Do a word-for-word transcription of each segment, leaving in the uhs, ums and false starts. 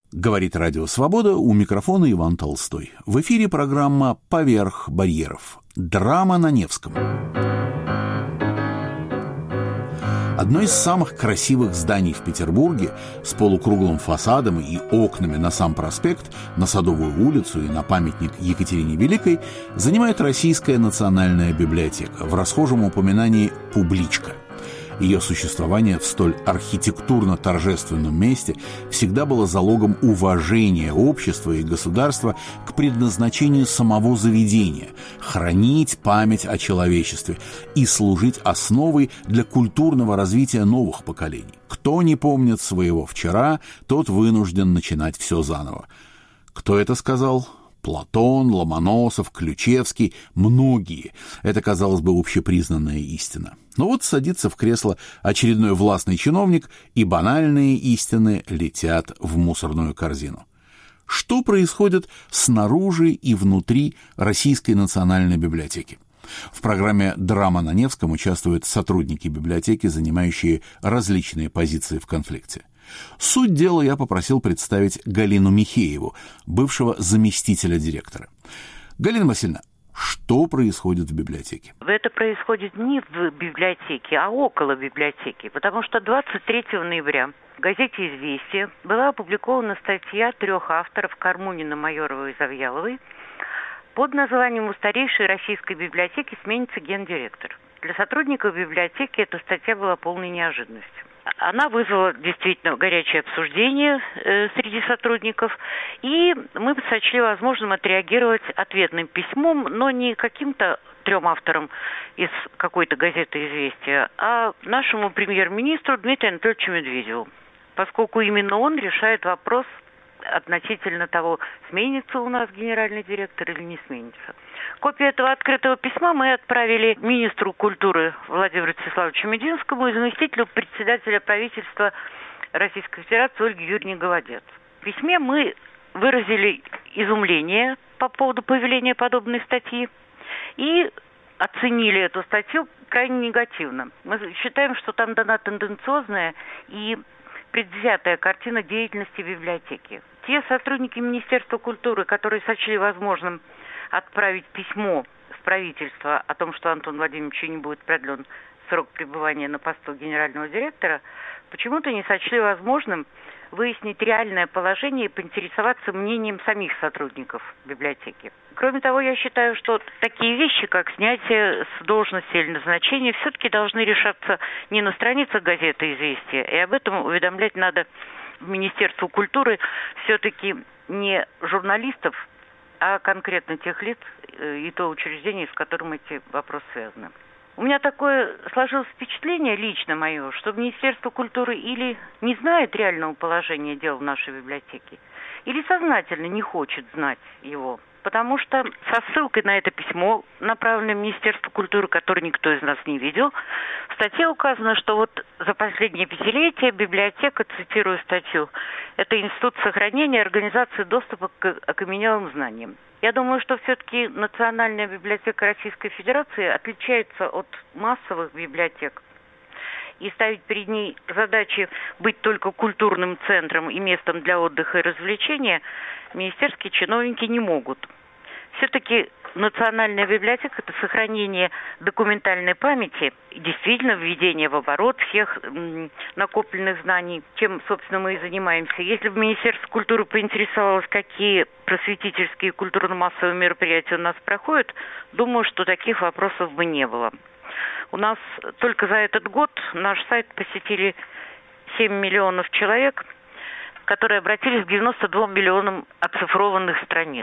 Говорит Радио Свобода, у микрофона Иван Толстой. В эфире программа «Поверх барьеров». Драма на Невском. Одно из самых красивых зданий в Петербурге с полукруглым фасадом и окнами на сам проспект, на Садовую улицу и на памятник Екатерине Великой занимает Российская национальная библиотека, в расхожем упоминании «публичка». Ее существование в столь архитектурно-торжественном месте всегда было залогом уважения общества и государства к предназначению самого заведения – хранить память о человечестве и служить основой для культурного развития новых поколений. Кто не помнит своего вчера, тот вынужден начинать все заново. Кто это сказал? Платон, Ломоносов, Ключевский, многие. Это, казалось бы, общепризнанная истина. Но вот садится в кресло очередной властный чиновник, и банальные истины летят в мусорную корзину. Что происходит снаружи и внутри Российской национальной библиотеки? В программе «Драма на Невском» участвуют сотрудники библиотеки, занимающие различные позиции в конфликте. Суть дела я попросил представить Галину Михееву, бывшего заместителя директора. Галина Васильевна, что происходит в библиотеке? Это происходит не в библиотеке, а около библиотеки, потому что двадцать третьего ноября в газете «Известия» была опубликована статья трех авторов Кармунина, Майоровой и Завьяловой под названием «У старейшей российской библиотеки сменится гендиректор». Для сотрудников библиотеки эта статья была полной неожиданностью. Она вызвала действительно горячее обсуждение э, среди сотрудников, и мы сочли возможным отреагировать ответным письмом, но не каким-то трем авторам из какой-то газеты «Известия», а нашему премьер-министру Дмитрию Анатольевичу Медведеву, поскольку именно он решает вопрос относительно того, сменится у нас генеральный директор или не сменится. Копию этого открытого письма мы отправили министру культуры Владимиру Ростиславовичу Мединскому и заместителю председателя правительства Российской Федерации Ольге Юрьевне Голодец. В письме мы выразили изумление по поводу появления подобной статьи и оценили эту статью крайне негативно. Мы считаем, что там дана тенденциозная и предвзятая картина деятельности библиотеки. Те сотрудники Министерства культуры, которые сочли возможным отправить письмо в правительство о том, что Антон Владимировичу не будет продлен срок пребывания на посту генерального директора, почему-то не сочли возможным выяснить реальное положение и поинтересоваться мнением самих сотрудников библиотеки. Кроме того, я считаю, что такие вещи, как снятие с должности или назначение, все-таки должны решаться не на страницах газеты «Известия», и об этом уведомлять надо в Министерство культуры все-таки не журналистов, а конкретно тех лиц и то учреждение, с которым эти вопросы связаны. У меня такое сложилось впечатление, лично мое, что Министерство культуры или не знает реального положения дел в нашей библиотеке, или сознательно не хочет знать его. Потому что со ссылкой на это письмо, направленное в Министерство культуры, которое никто из нас не видел, в статье указано, что вот за последнее пятилетие библиотека, цитирую статью, это институт сохранения и организации доступа к окаменелым знаниям. Я думаю, что все-таки Национальная библиотека Российской Федерации отличается от массовых библиотек. И ставить перед ней задачи быть только культурным центром и местом для отдыха и развлечения министерские чиновники не могут. Все-таки Национальная библиотека – это сохранение документальной памяти, действительно введение в оборот всех м, накопленных знаний, чем, собственно, мы и занимаемся. Если бы Министерство культуры поинтересовалось, какие просветительские и культурно-массовые мероприятия у нас проходят, думаю, что таких вопросов бы не было. У нас только за этот год наш сайт посетили семь миллионов человек, которые обратились к девяноста двум миллионам оцифрованных страниц.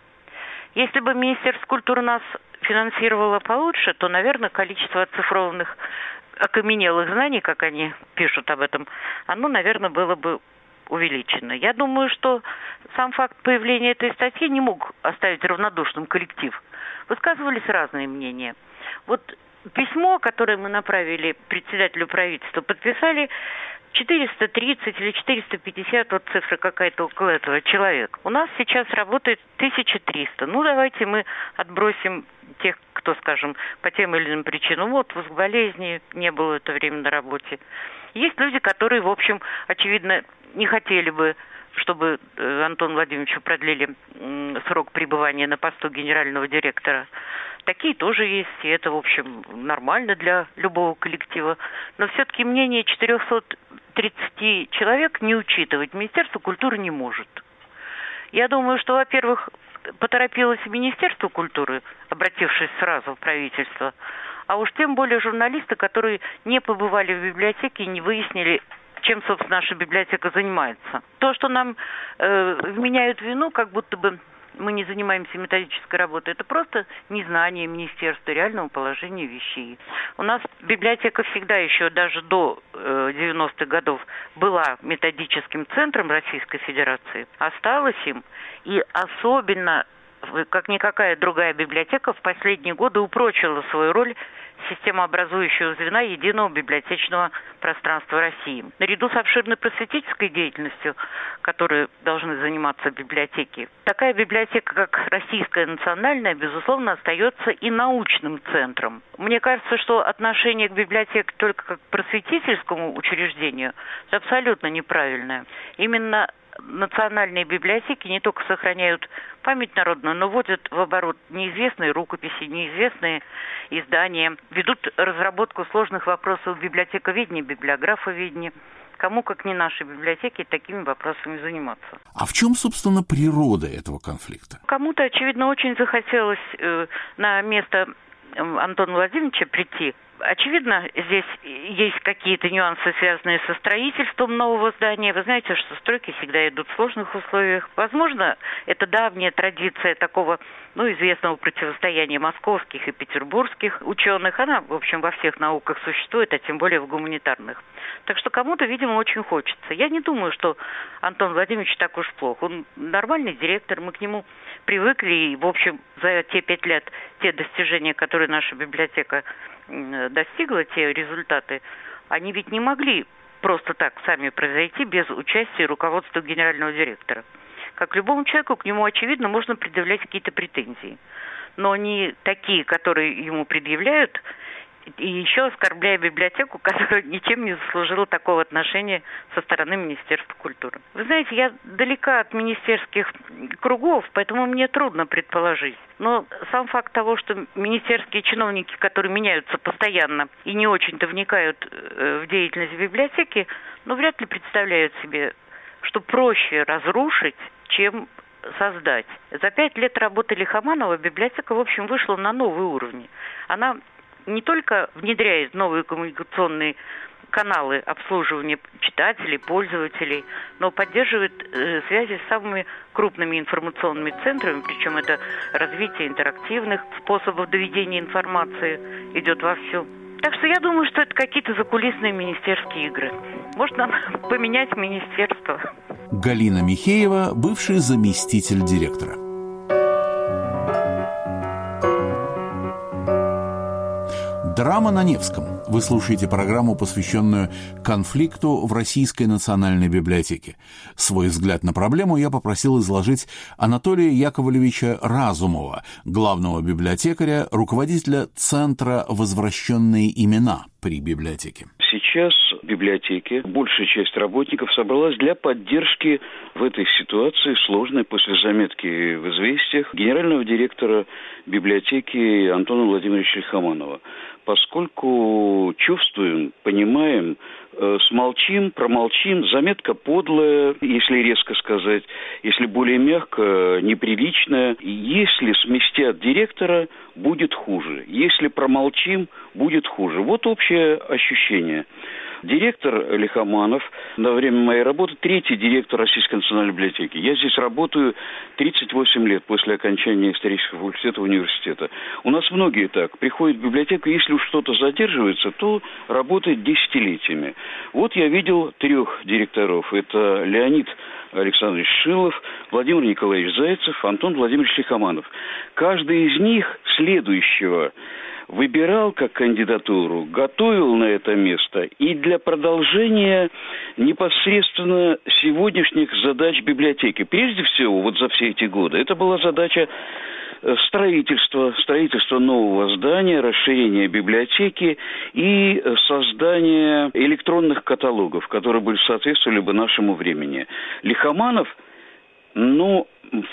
Если бы Министерство культуры нас финансировало получше, то, наверное, количество оцифрованных окаменелых знаний, как они пишут об этом, оно, наверное, было бы увеличено. Я думаю, что сам факт появления этой статьи не мог оставить равнодушным коллектив. Высказывались разные мнения. Вот письмо, которое мы направили председателю правительства, подписали четыреста тридцать или четыреста пятьдесят, вот цифра какая-то около этого, человек. У нас сейчас работает тысяча триста. Ну, давайте мы отбросим тех, кто, скажем, по тем или иным причинам, вот, в болезни, не было в это время на работе. Есть люди, которые, в общем, очевидно, не хотели бы чтобы Антону Владимировичу продлили срок пребывания на посту генерального директора. Такие тоже есть, и это, в общем, нормально для любого коллектива. Но все-таки мнение четыреста тридцать человек не учитывать Министерство культуры не может. Я думаю, что, во-первых, поторопилось Министерство культуры, обратившись сразу в правительство, а уж тем более журналисты, которые не побывали в библиотеке и не выяснили, чем, собственно, наша библиотека занимается. То, что нам э, вменяют вину, как будто бы мы не занимаемся методической работой, это просто незнание министерства реального положения вещей. У нас библиотека всегда еще даже до э, девяностых годов была методическим центром Российской Федерации, осталась им, и особенно, как никакая другая библиотека, в последние годы упрочила свою роль системообразующего звена единого библиотечного пространства России. Наряду с обширной просветительской деятельностью, которой должны заниматься библиотеки, такая библиотека, как Российская национальная, безусловно, остается и научным центром. Мне кажется, что отношение к библиотеке только как к просветительскому учреждению абсолютно неправильное. Именно национальные библиотеки не только сохраняют память народную, но вводят в оборот неизвестные рукописи, неизвестные издания, ведут разработку сложных вопросов библиотековедения, библиографоведения. Кому, как не наши библиотеки, такими вопросами заниматься. А в чем, собственно, природа этого конфликта? Кому-то, очевидно, очень захотелось э, на место Антона Владимировича прийти. Очевидно, здесь есть какие-то нюансы, связанные со строительством нового здания. Вы знаете, что стройки всегда идут в сложных условиях. Возможно, это давняя традиция такого, ну, известного противостояния московских и петербургских ученых. Она, в общем, во всех науках существует, а тем более в гуманитарных. Так что кому-то, видимо, очень хочется. Я не думаю, что Антон Владимирович так уж плох. Он нормальный директор, мы к нему привыкли. И, в общем, за те пять лет те достижения, которые наша библиотека достигла, те результаты, они ведь не могли просто так сами произойти без участия руководства генерального директора. Как любому человеку, к нему, очевидно, можно предъявлять какие-то претензии. Но не такие, которые ему предъявляют, и еще оскорбляя библиотеку, которая ничем не заслужила такого отношения со стороны Министерства культуры. Вы знаете, я далека от министерских кругов, поэтому мне трудно предположить. Но сам факт того, что министерские чиновники, которые меняются постоянно и не очень-то вникают в деятельность библиотеки, ну, вряд ли представляют себе, что проще разрушить, чем создать. За пять лет работы Лихоманова библиотека, в общем, вышла на новый уровень. Она не только внедряет новые коммуникационные каналы обслуживания читателей, пользователей, но поддерживает э, связи с самыми крупными информационными центрами, причем это развитие интерактивных способов доведения информации идет вовсю. Так что я думаю, что это какие-то закулисные министерские игры. Может, нам поменять министерство. Галина Михеева, бывший заместитель директора. Драма на Невском. Вы слушаете программу, посвященную конфликту в Российской национальной библиотеке. Свой взгляд на проблему я попросил изложить Анатолия Яковлевича Разумова, главного библиотекаря, руководителя Центра «Возвращенные имена» при библиотеке. Сейчас в библиотеке большая часть работников собралась для поддержки в этой ситуации, сложной после заметки в «Известиях», генерального директора библиотеки Антона Владимировича Лихоманова. Поскольку чувствуем, понимаем, э, смолчим, промолчим, заметка подлая, если резко сказать, если более мягко, неприличная. Если сместят директора, будет хуже. Если промолчим, будет хуже. Вот общее ощущение. Директор Лихоманов на время моей работы третий директор Российской национальной библиотеки. Я здесь работаю тридцать восемь лет после окончания исторического факультета университета. У нас многие так. Приходят в библиотеку, если уж что-то задерживается, то работает десятилетиями. Вот я видел трех директоров. Это Леонид Александрович Шилов, Владимир Николаевич Зайцев, Антон Владимирович Лихоманов. Каждый из них следующего выбирал как кандидатуру, готовил на это место и для продолжения непосредственно сегодняшних задач библиотеки. Прежде всего, вот за все эти годы, это была задача строительства, строительства нового здания, расширения библиотеки и создания электронных каталогов, которые бы соответствовали бы нашему времени. Лихоманов, ну,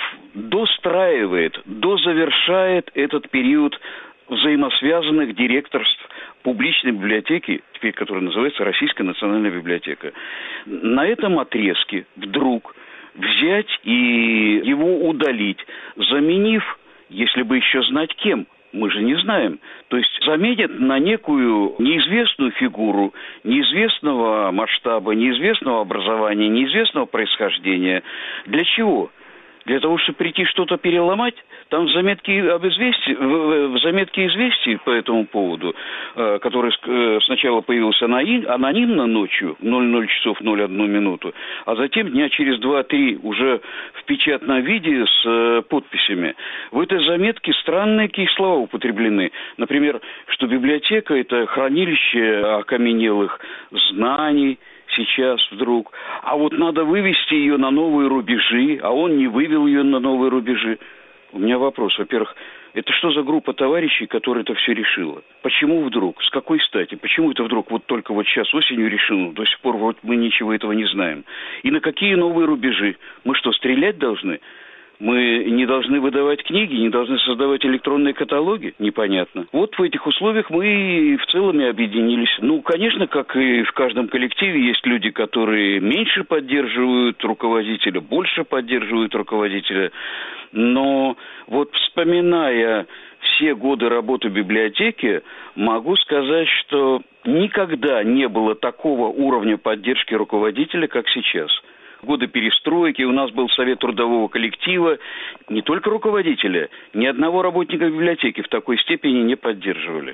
достраивает, дозавершает этот период взаимосвязанных директорств публичной библиотеки, теперь которая называется Российская национальная библиотека. На этом отрезке вдруг взять и его удалить, заменив, если бы еще знать кем, мы же не знаем. То есть заменят на некую неизвестную фигуру, неизвестного масштаба, неизвестного образования, неизвестного происхождения. Для чего? Для того, чтобы прийти что-то переломать, там в заметке об известии, в, в заметке известий по этому поводу, э, который э, сначала появился анонимно ночью, ноль ноль часов ноль одну минуту, а затем дня через два-три уже в печатном виде с э, подписями. В этой заметке странные какие слова употреблены. Например, что библиотека – это хранилище окаменелых знаний, сейчас вдруг. А вот надо вывести ее на новые рубежи, а он не вывел ее на новые рубежи. У меня вопрос. Во-первых, это что за группа товарищей, которая это все решила? Почему вдруг? С какой стати? Почему это вдруг вот только вот сейчас осенью решено? До сих пор вот мы ничего этого не знаем. И на какие новые рубежи? Мы что, стрелять должны? Мы не должны выдавать книги, не должны создавать электронные каталоги? Непонятно. Вот в этих условиях мы в целом и объединились. Ну, конечно, как и в каждом коллективе, есть люди, которые меньше поддерживают руководителя, больше поддерживают руководителя. Но вот вспоминая все годы работы библиотеки, могу сказать, что никогда не было такого уровня поддержки руководителя, как сейчас. В годы перестройки у нас был совет трудового коллектива, не только руководителя, ни одного работника библиотеки в такой степени не поддерживали.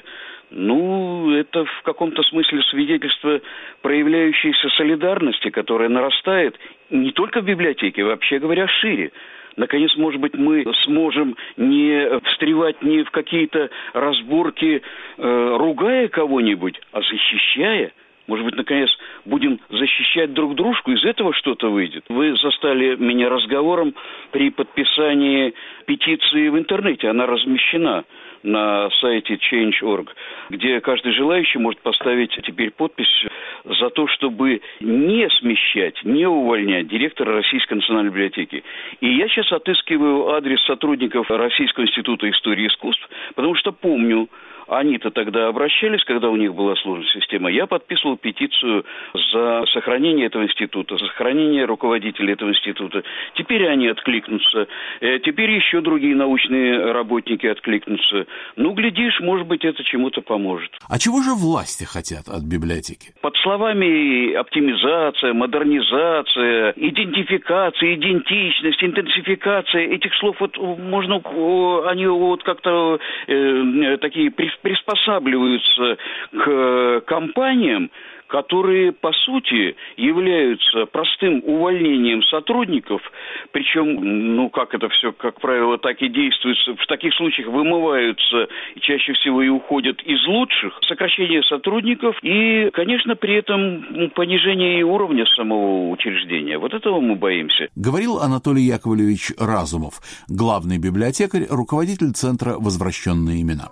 Ну, это в каком-то смысле свидетельство проявляющейся солидарности, которая нарастает не только в библиотеке, вообще говоря, шире. Наконец, может быть, мы сможем не встревать не в какие-то разборки, э, ругая кого-нибудь, а защищая. Может быть, наконец, будем защищать друг дружку, из этого что-то выйдет. Вы застали меня разговором при подписании петиции в интернете. Она размещена на сайте чейндж точка орг, где каждый желающий может поставить теперь подпись за то, чтобы не смещать, не увольнять директора Российской национальной библиотеки. И я сейчас отыскиваю адрес сотрудников Российского института истории и искусств, потому что помню, они-то тогда обращались, когда у них была сложная система. Я подписывал петицию за сохранение этого института, за сохранение руководителей этого института. Теперь они откликнутся. Теперь еще другие научные работники откликнутся. Ну, глядишь, может быть, это чему-то поможет. А чего же власти хотят от библиотеки? Под словами оптимизация, модернизация, идентификация, идентичность, интенсификация, этих слов вот можно, они вот как-то э, такие приспосабливаются к компаниям, которые, по сути, являются простым увольнением сотрудников, причем, ну, как это все, как правило, так и действует, в таких случаях вымываются, и чаще всего и уходят из лучших, сокращение сотрудников и, конечно, при этом понижение уровня самого учреждения. Вот этого мы боимся. Говорил Анатолий Яковлевич Разумов, главный библиотекарь, руководитель Центра «Возвращенные имена».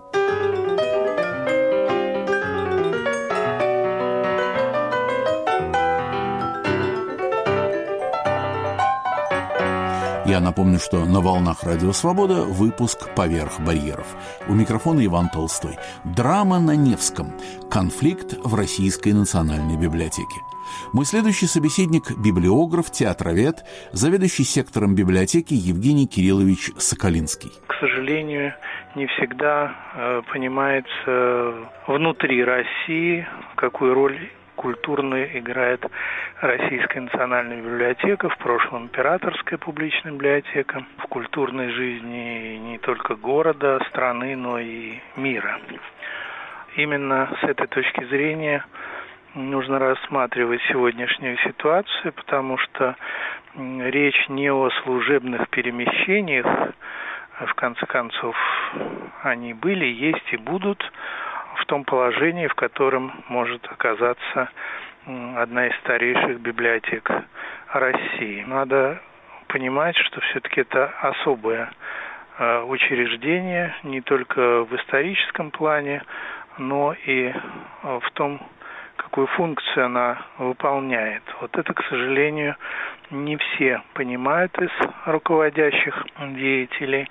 Я напомню, что на волнах Радио Свобода выпуск «Поверх барьеров». У микрофона Иван Толстой. Драма на Невском. Конфликт в Российской национальной библиотеке. Мой следующий собеседник – библиограф, театровед, заведующий сектором библиотеки Евгений Кириллович Соколинский. К сожалению, не всегда э, понимается внутри России, какую роль культурную играет Российская национальная библиотека, в прошлом императорская публичная библиотека, в культурной жизни не только города, страны, но и мира. Именно с этой точки зрения нужно рассматривать сегодняшнюю ситуацию, потому что речь не о служебных перемещениях в конце концов, они были, есть и будут в том положении, в котором может оказаться одна из старейших библиотек России. Надо понимать, что все-таки это особое учреждение не только в историческом плане, но и в том, какую функцию она выполняет. Вот это, к сожалению, не все понимают из руководящих деятелей.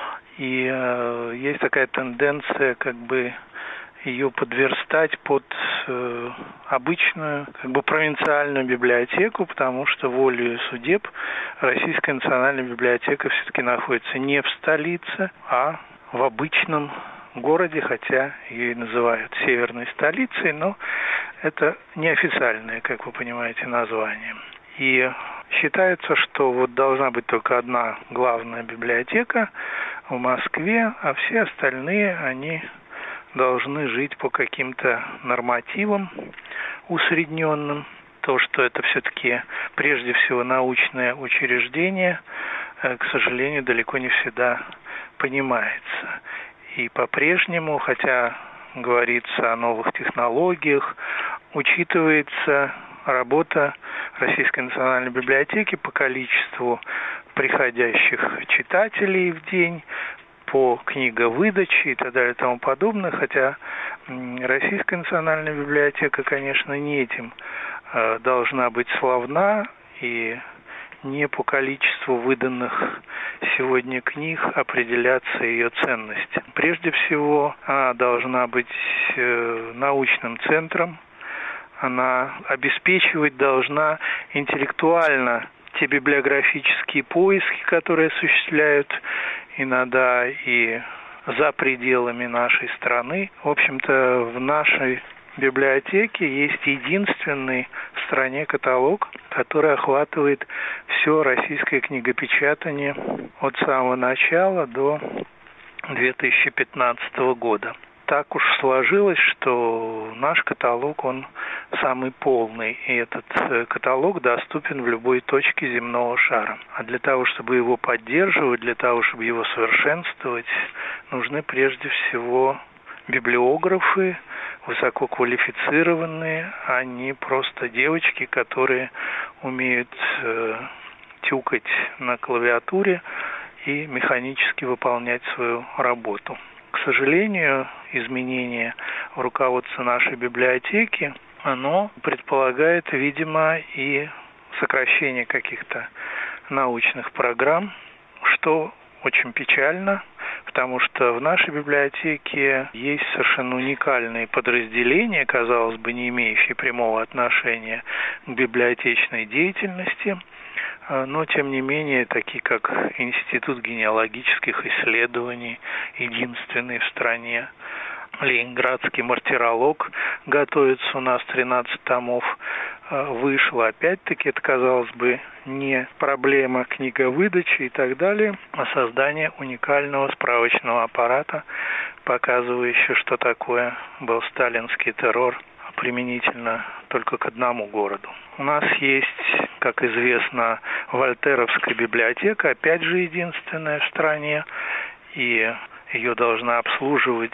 И э, есть такая тенденция как бы ее подверстать под э, обычную, как бы провинциальную библиотеку, потому что волею судеб Российская национальная библиотека все-таки находится не в столице, а в обычном городе, хотя ее и называют северной столицей, но это неофициальное, как вы понимаете, название. И считается, что вот должна быть только одна главная библиотека в Москве, а все остальные, они должны жить по каким-то нормативам усредненным. То, что это все-таки прежде всего научное учреждение, к сожалению, далеко не всегда понимается. И по-прежнему, хотя говорится о новых технологиях, учитывается работа Российской национальной библиотеки по количеству приходящих читателей в день, по книговыдаче и так далее и тому подобное, хотя Российская национальная библиотека, конечно, не этим э, должна быть славна, и не по количеству выданных сегодня книг определяться ее ценность. Прежде всего, она должна быть э, научным центром, она обеспечивать должна интеллектуально те библиографические поиски, которые осуществляют иногда и за пределами нашей страны. В общем-то, в нашей библиотеке есть единственный в стране каталог, который охватывает все российское книгопечатание от самого начала до две тысячи пятнадцатого года. Так уж сложилось, что наш каталог, он самый полный, и этот каталог доступен в любой точке земного шара. А для того, чтобы его поддерживать, для того, чтобы его совершенствовать, нужны прежде всего библиографы, высококвалифицированные, а не просто девочки, которые умеют э, тюкать на клавиатуре и механически выполнять свою работу. К сожалению, изменение в руководстве нашей библиотеки, оно предполагает, видимо, и сокращение каких-то научных программ, что очень печально, потому что в нашей библиотеке есть совершенно уникальные подразделения, казалось бы, не имеющие прямого отношения к библиотечной деятельности, но, тем не менее, такие как Институт генеалогических исследований, единственный в стране, Ленинградский мартиролог, готовится у нас тринадцать томов, вышло. Опять-таки, это, казалось бы, не проблема книговыдачи и так далее, а создание уникального справочного аппарата, показывающего, что такое был сталинский террор применительно только к одному городу. У нас есть, как известно, Вольтеровская библиотека, опять же единственная в стране, и ее должна обслуживать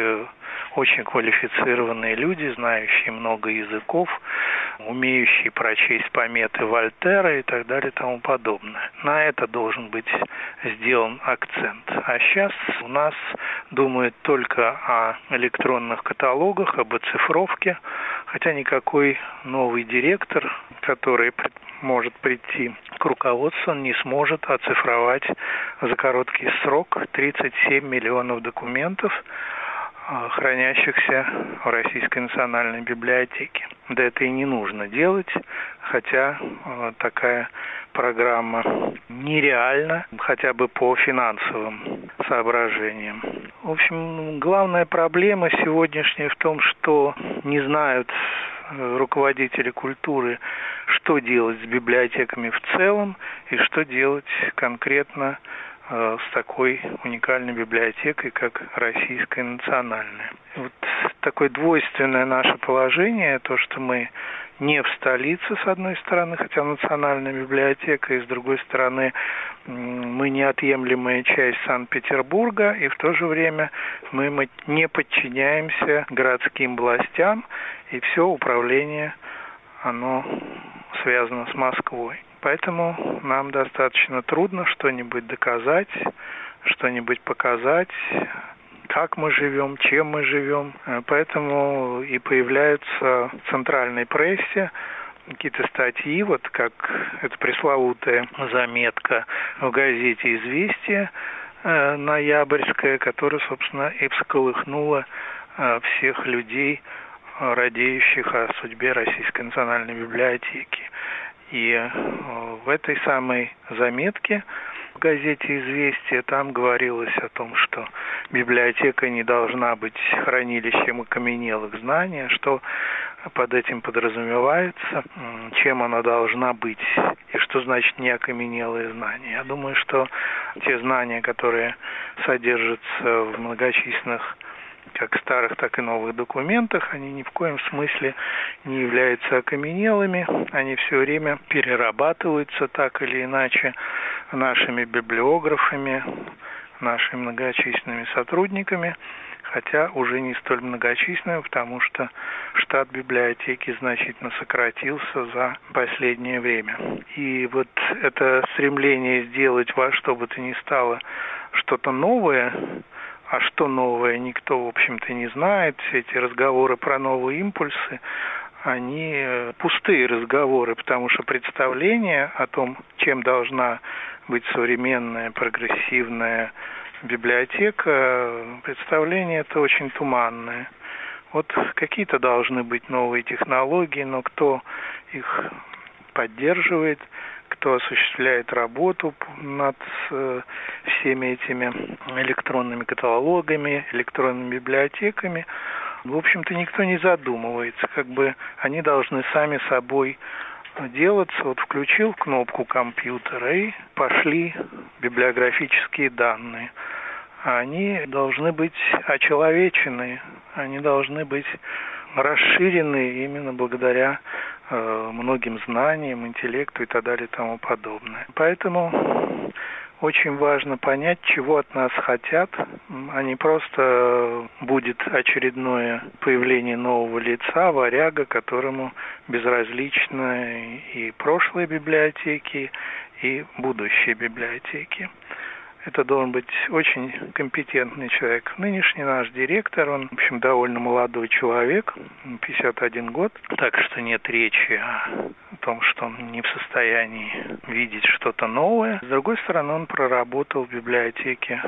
очень квалифицированные люди, знающие много языков, умеющие прочесть пометы Вольтера и так далее и тому подобное. На это должен быть сделан акцент. А сейчас у нас думают только о электронных каталогах, об оцифровке, хотя никакой новый директор, который может прийти к руководству, он не сможет оцифровать за короткий срок тридцать семь миллионов документов, хранящихся в Российской национальной библиотеке. Да это и не нужно делать, хотя э, такая программа нереальна, хотя бы по финансовым соображениям. В общем, главная проблема сегодняшняя в том, что не знают руководители культуры, что делать с библиотеками в целом и что делать конкретно с такой уникальной библиотекой, как Российская национальная. Вот такое двойственное наше положение, то, что мы не в столице, с одной стороны, хотя национальная библиотека, и с другой стороны, мы неотъемлемая часть Санкт-Петербурга, и в то же время мы не подчиняемся городским властям, и все управление, оно связано с Москвой. Поэтому нам достаточно трудно что-нибудь доказать, что-нибудь показать, как мы живем, чем мы живем. Поэтому и появляются в центральной прессе какие-то статьи, вот как эта пресловутая заметка в газете «Известия» э, ноябрьская, которая, собственно, и всколыхнула э, всех людей, радеющих о судьбе Российской национальной библиотеки. И э, в этой самой заметке в газете «Известия» там говорилось о том, что библиотека не должна быть хранилищем окаменелых знаний, что под этим подразумевается, чем она должна быть и что значит не окаменелые знания. Я думаю, что те знания, которые содержатся в многочисленных как старых, так и новых документах, они ни в коем смысле не являются окаменелыми, они все время перерабатываются так или иначе нашими библиографами, нашими многочисленными сотрудниками, хотя уже не столь многочисленными, потому что штат библиотеки значительно сократился за последнее время. И вот это стремление сделать во что бы то ни стало что-то новое, а что новое, никто, в общем-то, не знает. Все эти разговоры про новые импульсы, они пустые разговоры, потому что представление о том, чем должна быть современная, прогрессивная библиотека, представление это очень туманное. Вот какие-то должны быть новые технологии, но кто их поддерживает, кто осуществляет работу над э, всеми этими электронными каталогами, электронными библиотеками, в общем-то, никто не задумывается. Как бы они должны сами собой делаться. Вот включил кнопку компьютера и пошли библиографические данные. Они должны быть очеловечены, они должны быть расширены именно благодаря э, многим знаниям, интеллекту и так далее и тому подобное. Поэтому очень важно понять, чего от нас хотят, а не просто будет очередное появление нового лица, варяга, которому безразличны и прошлые библиотеки, и будущие библиотеки. Это должен быть очень компетентный человек. Нынешний наш директор, он, в общем, довольно молодой человек, пятьдесят один год, так что нет речи о том, что он не в состоянии видеть что-то новое. С другой стороны, он проработал в библиотеке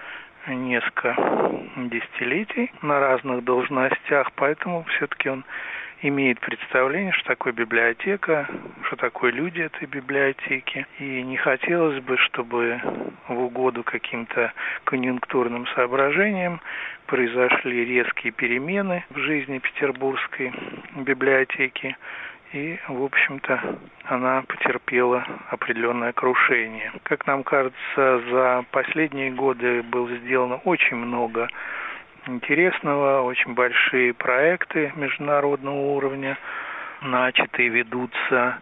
несколько десятилетий на разных должностях, поэтому все-таки он имеет представление, что такое библиотека, что такое люди этой библиотеки. И не хотелось бы, чтобы в угоду каким-то конъюнктурным соображениям произошли резкие перемены в жизни петербургской библиотеки. И, в общем-то, она потерпела определенное крушение. Как нам кажется, за последние годы было сделано очень много интересного, очень большие проекты международного уровня начаты, ведутся,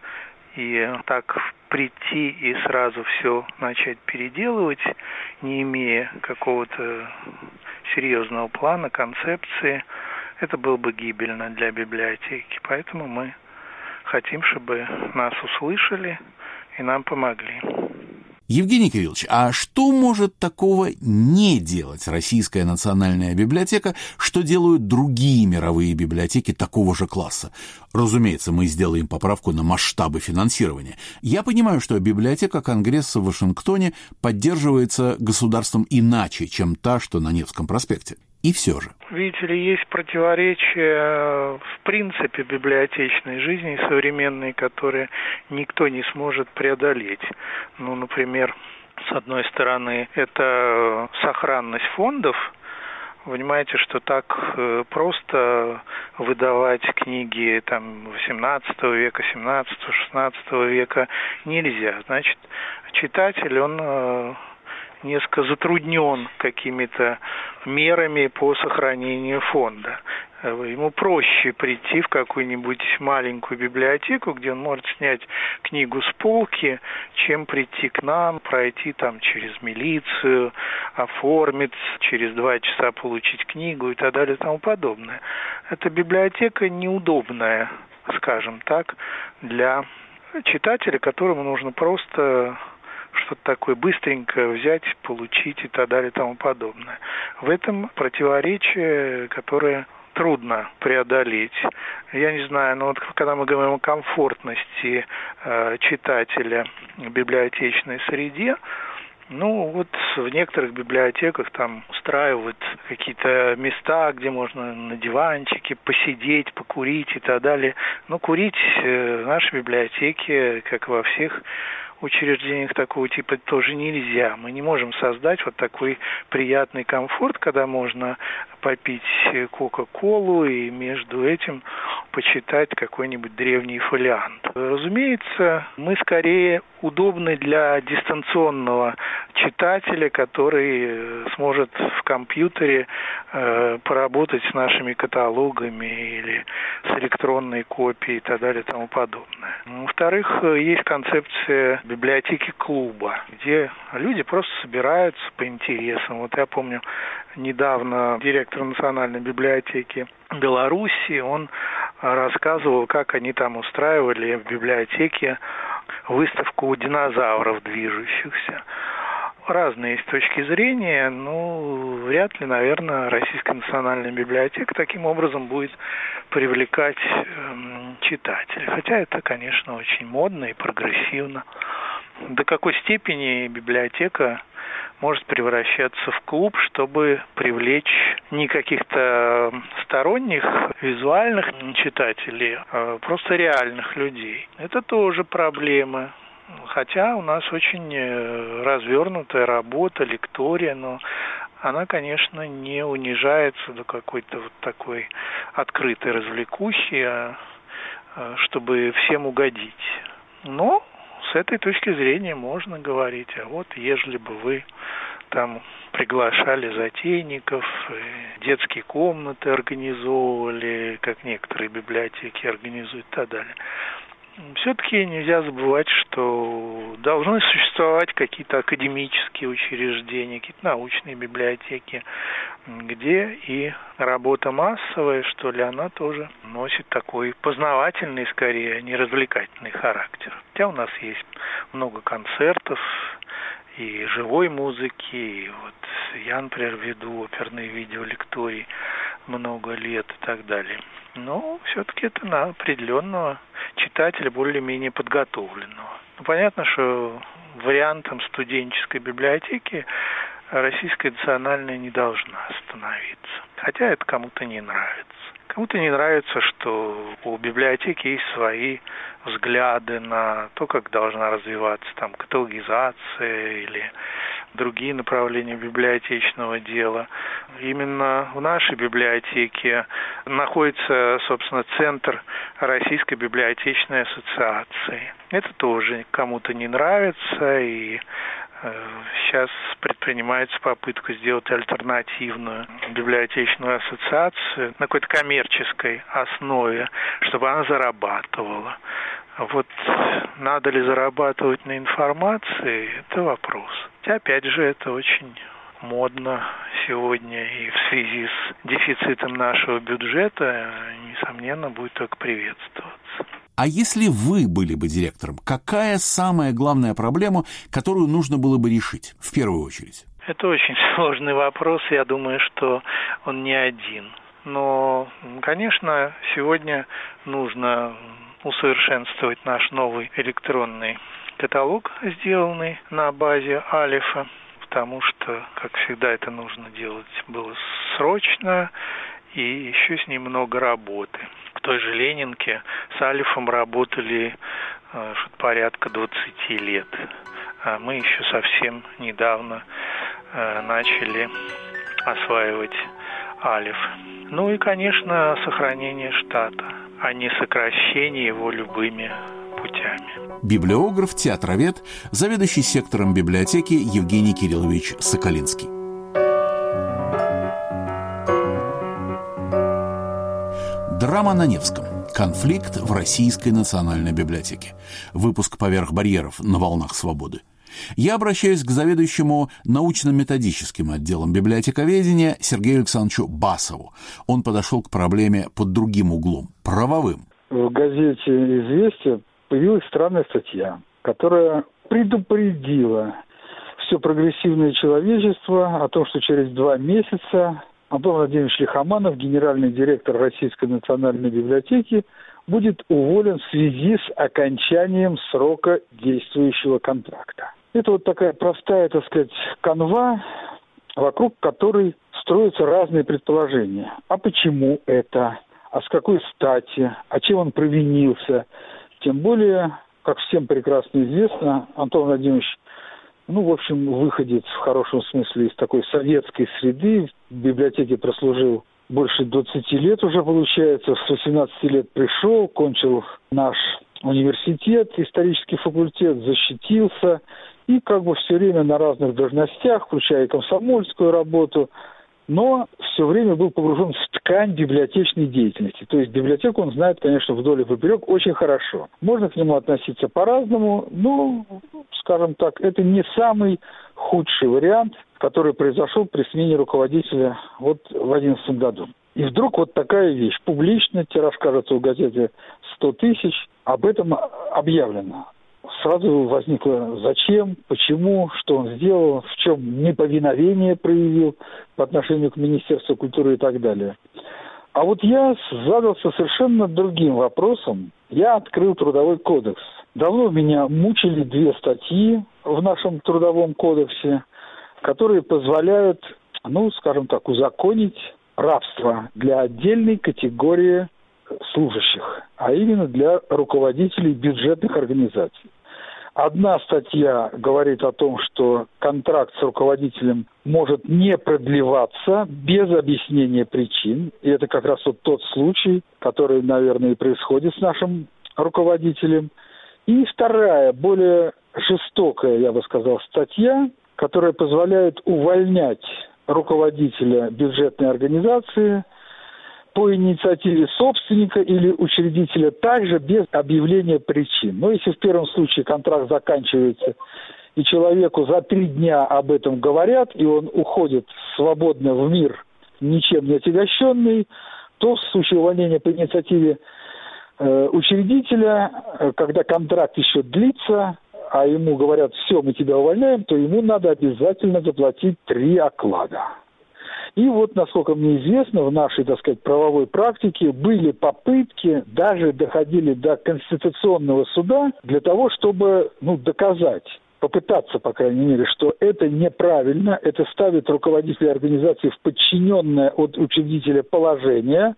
и так прийти и сразу все начать переделывать, не имея какого-то серьезного плана, концепции, это было бы гибельно для библиотеки. Поэтому мы хотим, чтобы нас услышали и нам помогли. Евгений Кириллович, а что может такого не делать Российская национальная библиотека, что делают другие мировые библиотеки такого же класса? Разумеется, мы сделаем поправку на масштабы финансирования. Я понимаю, что библиотека Конгресса в Вашингтоне поддерживается государством иначе, чем та, что на Невском проспекте. И все же. Видите ли, есть противоречия в принципе библиотечной жизни современной, которые никто не сможет преодолеть. Ну, например, с одной стороны, это сохранность фондов. Вы понимаете, что так просто выдавать книги там, восемнадцатого века, семнадцатого, шестнадцатого века нельзя. Значит, читатель, он несколько затруднен какими-то мерами по сохранению фонда. ему проще прийти в какую-нибудь маленькую библиотеку, где он может снять книгу с полки, чем прийти к нам, пройти там через милицию, оформить, через два часа получить книгу и так далее и тому подобное. Эта библиотека неудобная, скажем так, для читателя, которому нужно просто что-то такое быстренько взять, получить и так далее и тому подобное. В этом противоречие, которое трудно преодолеть. Я не знаю, но вот когда мы говорим о комфортности э, читателя в библиотечной среде, ну, вот в некоторых библиотеках там устраивают какие-то места, где можно на диванчике посидеть, покурить и так далее. Но курить в нашей библиотеке, как во всех учреждениях такого типа, тоже нельзя. Мы не можем создать вот такой приятный комфорт, когда можно попить кока-колу и между этим почитать какой-нибудь древний фолиант. Разумеется, мы скорее удобны для дистанционного читателя, который сможет в компьютере э, поработать с нашими каталогами или с электронной копией и так далее и тому подобное. Во-вторых, есть концепция библиотеки клуба, где люди просто собираются по интересам. Вот я помню, недавно директор Национальной библиотеки Беларуси, он рассказывал, как они там устраивали в библиотеке выставку динозавров движущихся. Разные есть точки зрения, но вряд ли, наверное, Российская национальная библиотека таким образом будет привлекать э, читателей. Хотя это, конечно, очень модно и прогрессивно. До какой степени библиотека может превращаться в клуб, чтобы привлечь не каких-то сторонних визуальных читателей, а просто реальных людей. Это тоже проблема. Хотя у нас очень развернутая работа, лектория, но она, конечно, не унижается до какой-то вот такой открытой развлекухи, а, чтобы всем угодить. Но с этой точки зрения можно говорить, а вот ежели бы вы там приглашали затейников, детские комнаты организовывали, как некоторые библиотеки организуют и так далее. Все-таки нельзя забывать, что должны существовать какие-то академические учреждения, какие-то научные библиотеки, где и работа массовая, что ли, она тоже носит такой познавательный, скорее, а не развлекательный характер. Хотя у нас есть много концертов и живой музыки, и вот я, например, веду оперные видеолектории много лет и так далее. Но все-таки это на определенного читателя более-менее подготовленного. Ну, понятно, что вариантом студенческой библиотеки Российская национальная не должна становиться. Хотя это кому-то не нравится. Кому-то не нравится, что у библиотеки есть свои взгляды на то, как должна развиваться там каталогизация или другие направления библиотечного дела. Именно в нашей библиотеке находится, собственно, центр Российской библиотечной ассоциации. Это тоже кому-то не нравится, и сейчас предпринимается попытка сделать альтернативную библиотечную ассоциацию на какой-то коммерческой основе, чтобы она зарабатывала. Вот надо ли зарабатывать на информации, это вопрос. Хотя, опять же, это очень модно сегодня, и в связи с дефицитом нашего бюджета, несомненно, будет только приветствоваться. А если вы были бы директором, какая самая главная проблема, которую нужно было бы решить в первую очередь? Это очень сложный вопрос, я думаю, что он не один. Но, конечно, сегодня нужно усовершенствовать наш новый электронный каталог, сделанный на базе Алифа, потому что, как всегда, это нужно делать было срочно, и еще с ним много работы. В той же Ленинке с Алифом работали э, что-то порядка двадцать лет, а мы еще совсем недавно э, начали осваивать Алиф. Ну и, конечно, сохранение штата, а не сокращение его любыми путями. Библиограф, театровед, заведующий сектором библиотеки Евгений Кириллович Соколинский. Драма на Невском. Конфликт в Российской национальной библиотеке. Выпуск «Поверх барьеров» на волнах свободы. Я обращаюсь к заведующему научно-методическим отделом библиотековедения Сергею Александровичу Басову. Он подошел к проблеме под другим углом, правовым. В газете «Известия» появилась странная статья, которая предупредила все прогрессивное человечество о том, что через два месяца Антон Владимирович Лихоманов, генеральный директор Российской национальной библиотеки, будет уволен в связи с окончанием срока действующего контракта. Это вот такая простая, так сказать, канва, вокруг которой строятся разные предположения. А почему это? А с какой стати? А чем он провинился? Тем более, как всем прекрасно известно, Антон Владимирович, ну, в общем, выходец в хорошем смысле из такой советской среды, в библиотеке прослужил больше двадцати лет уже, получается, с восемнадцати лет пришел, кончил наш университет, исторический факультет, защитился и как бы все время на разных должностях, включая и комсомольскую работу, но все время был погружен в ткань библиотечной деятельности. То есть библиотеку он знает, конечно, вдоль и поперек очень хорошо. Можно к нему относиться по-разному, но, скажем так, это не самый худший вариант, который произошел при смене руководителя вот в две тысячи одиннадцатом году. И вдруг вот такая вещь. Публично, тираж, кажется, в газете сто тысяч, об этом объявлено. Сразу возникло зачем, почему, что он сделал, в чем неповиновение проявил по отношению к Министерству культуры и так далее. А вот я задался совершенно другим вопросом. Я открыл Трудовой кодекс. Давно меня мучили две статьи в нашем Трудовом кодексе, которые позволяют, ну, скажем так, узаконить рабство для отдельной категории служащих, а именно для руководителей бюджетных организаций. Одна статья говорит о том, что контракт с руководителем может не продлеваться без объяснения причин. И это как раз вот тот случай, который, наверное, и происходит с нашим руководителем. И вторая, более жестокая, я бы сказал, статья, которая позволяет увольнять руководителя бюджетной организации по инициативе собственника или учредителя, также без объявления причин. Но если в первом случае контракт заканчивается, и человеку за три дня об этом говорят, и он уходит свободно в мир, ничем не отягощенный, то в случае увольнения по инициативе э, учредителя, э, когда контракт еще длится, а ему говорят, все, мы тебя увольняем, то ему надо обязательно заплатить три оклада. И вот, насколько мне известно, в нашей, так сказать, правовой практике были попытки, даже доходили до Конституционного суда для того, чтобы, ну, доказать, попытаться, по крайней мере, что это неправильно, это ставит руководителя организации в подчиненное от учредителя положение,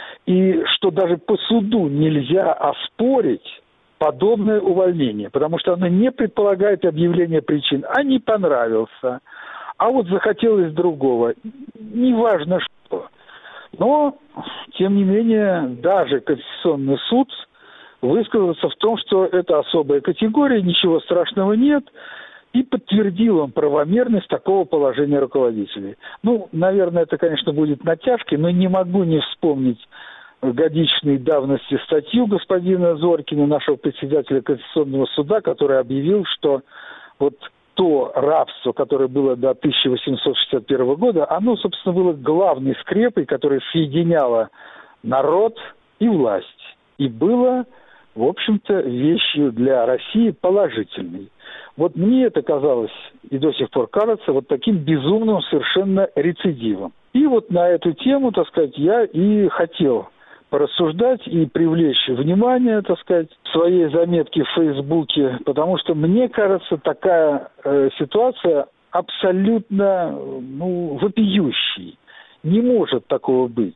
и что даже по суду нельзя оспорить подобное увольнение, потому что оно не предполагает объявление причин, а не понравился. А вот захотелось другого. Неважно что. Но, тем не менее, даже Конституционный суд высказался в том, что это особая категория, ничего страшного нет, и подтвердил он правомерность такого положения руководителей. Ну, наверное, это, конечно, будет натяжкой, но не могу не вспомнить годичной давности статью господина Зорькина, нашего председателя Конституционного суда, который объявил, что вот то рабство, которое было до тысяча восемьсот шестьдесят первого года, оно, собственно, было главной скрепой, которая соединяла народ и власть. И было, в общем-то, вещью для России положительной. Вот мне это казалось и до сих пор кажется вот таким безумным совершенно рецидивом. И вот на эту тему, так сказать, я и хотел порассуждать и привлечь внимание, так сказать, в своей заметке в Фейсбуке, потому что мне кажется, такая э, ситуация абсолютно, ну, вопиющей. Не может такого быть.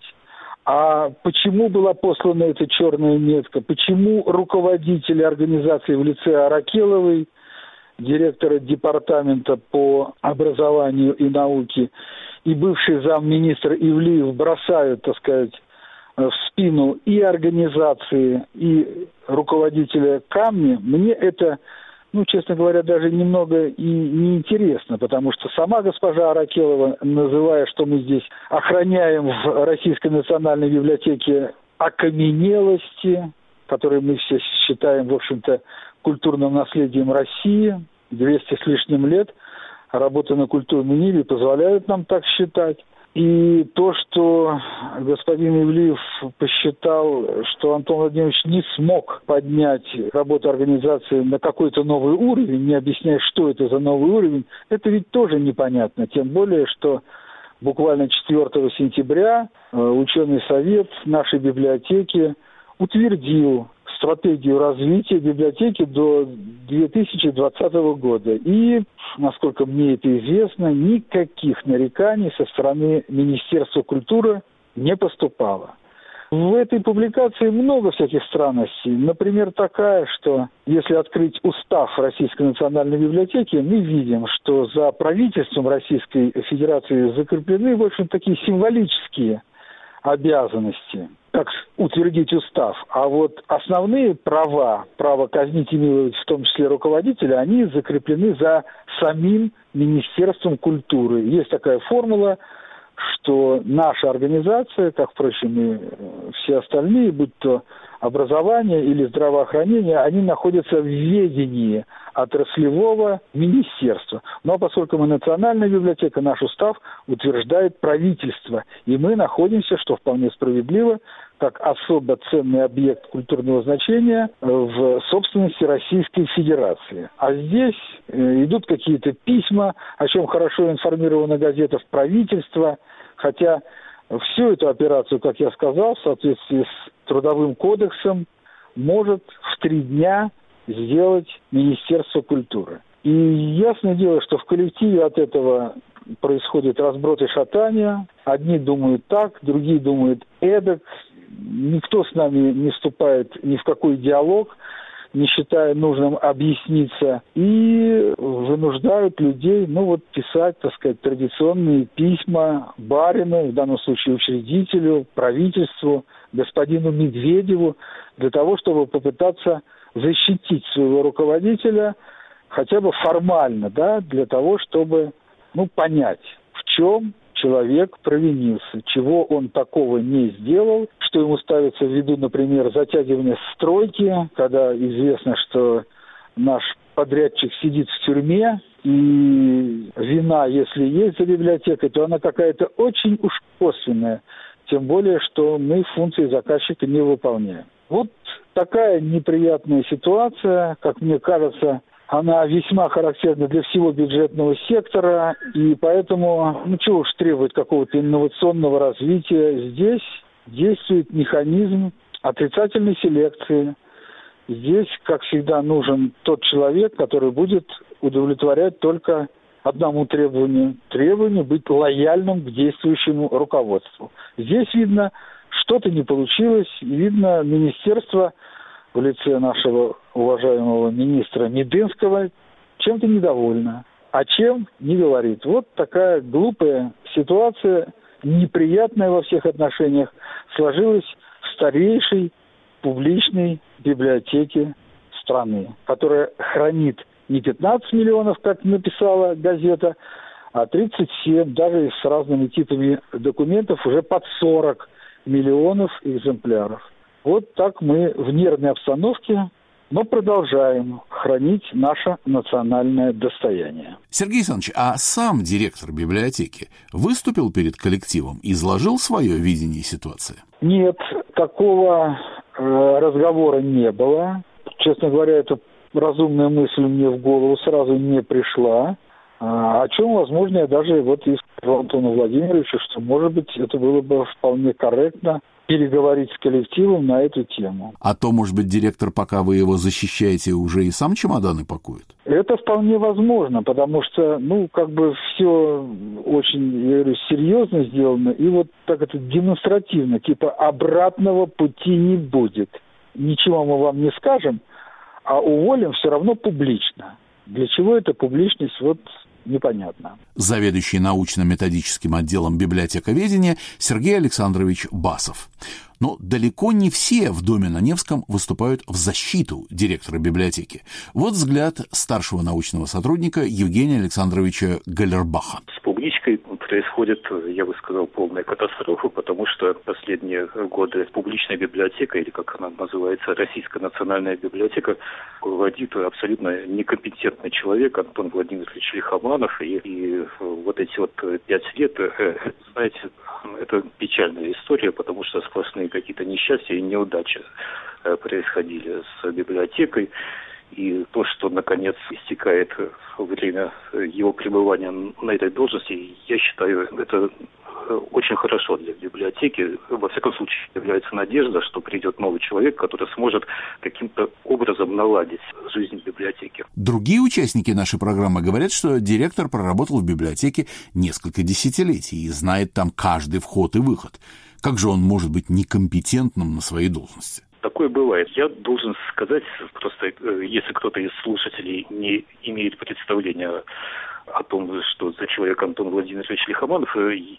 А почему была послана эта черная метка? Почему руководители организации в лице Аракеловой, директора департамента по образованию и науке, и бывший замминистра Ивлиев бросают, так сказать, в спину и организации, и руководителя камни, мне это, ну, честно говоря, даже немного и неинтересно, потому что сама госпожа Аракелова, называя, что мы здесь охраняем в Российской национальной библиотеке окаменелости, которые мы все считаем, в общем-то, культурным наследием России. двести с лишним лет работы на культурной ниве позволяют нам так считать. И то, что господин Ивлиев посчитал, что Антон Владимирович не смог поднять работу организации на какой-то новый уровень, не объясняя, что это за новый уровень, это ведь тоже непонятно. Тем более, что буквально четвёртого сентября ученый совет нашей библиотеки утвердил стратегию развития библиотеки до две тысячи двадцатого года. И, насколько мне это известно, никаких нареканий со стороны Министерства культуры не поступало. В этой публикации много всяких странностей. Например, такая, что если открыть устав Российской национальной библиотеки, мы видим, что за правительством Российской Федерации закреплены, в общем, такие символические обязанности, как утвердить устав. А вот основные права, право казнить и миловать, в том числе руководителя, они закреплены за самим Министерством культуры. Есть такая формула, что наша организация, как, впрочем, и все остальные, будь то образование или здравоохранение, они находятся в ведении отраслевого министерства. Но поскольку мы национальная библиотека, наш устав утверждает правительство. И мы находимся, что вполне справедливо, как особо ценный объект культурного значения в собственности Российской Федерации. А здесь идут какие-то письма, о чем хорошо информирована газета, в правительство, хотя всю эту операцию, как я сказал, в соответствии с Трудовым кодексом, может в три дня сделать Министерство культуры. И ясное дело, что в коллективе от этого происходит разброд и шатание. Одни думают так, другие думают эдак. Никто с нами не вступает ни в какой диалог, не считая нужным объясниться, и вынуждают людей, ну вот, писать, так сказать, традиционные письма барину, в данном случае учредителю, правительству, господину Медведеву, для того, чтобы попытаться защитить своего руководителя хотя бы формально, да, для того, чтобы, ну, понять, в чем человек провинился, чего он такого не сделал, что ему ставится в виду, например, затягивание стройки, когда известно, что наш подрядчик сидит в тюрьме, и вина, если есть за библиотекой, то она какая-то очень уж косвенная, тем более, что мы функции заказчика не выполняем. Вот такая неприятная ситуация, как мне кажется, она весьма характерна для всего бюджетного сектора, и поэтому, ну чего уж требовать какого-то инновационного развития, здесь действует механизм отрицательной селекции. Здесь, как всегда, нужен тот человек, который будет удовлетворять только одному требованию. Требованию быть лояльным к действующему руководству. Здесь, видно, что-то не получилось. Видно, министерство в лице нашего уважаемого министра Мединского чем-то недовольно. А чем, не говорит. Вот такая глупая ситуация, неприятная во всех отношениях, сложилась в старейшей публичной библиотеке страны, которая хранит не пятнадцать миллионов, как написала газета, а тридцать семь, даже с разными типами документов, уже под сорок миллионов экземпляров. Вот так мы в нервной обстановке, но продолжаем хранить наше национальное достояние. Сергей Александрович, а сам директор библиотеки выступил перед коллективом и изложил свое видение ситуации? Нет, такого э, разговора не было. Честно говоря, эта разумная мысль мне в голову сразу не пришла. О чем, возможно, я даже вот и сказал Антону Владимировичу, что, может быть, это было бы вполне корректно переговорить с коллективом на эту тему. А то, может быть, директор, пока вы его защищаете, уже и сам чемоданы пакует? Это вполне возможно, потому что, ну, как бы все очень, я говорю, серьезно сделано, и вот так это демонстративно, типа обратного пути не будет. Ничего мы вам не скажем, а уволим все равно публично. Для чего эта публичность, вот непонятно. Заведующий научно-методическим отделом библиотековедения Сергей Александрович Басов. Но далеко не все в доме на Невском выступают в защиту директора библиотеки. Вот взгляд старшего научного сотрудника Евгения Александровича Галлербаха. С публичкой происходит, я бы сказал, полная катастрофа, потому что последние годы публичная библиотека, или как она называется, Российская национальная библиотека, руководит абсолютно некомпетентный человек Антон Владимирович Лихоманов. И, и вот эти вот пять лет, знаете, это печальная история, потому что сплошные какие-то несчастья и неудачи происходили с библиотекой. И то, что, наконец, истекает время его пребывания на этой должности, я считаю, это очень хорошо для библиотеки. Во всяком случае, является надежда, что придет новый человек, который сможет каким-то образом наладить жизнь библиотеки. Другие участники нашей программы говорят, что директор проработал в библиотеке несколько десятилетий и знает там каждый вход и выход. Как же он может быть некомпетентным на своей должности? Такое бывает. Я должен сказать, просто если кто-то из слушателей не имеет представления о том, что за человек Антон Владимирович Лихоманов,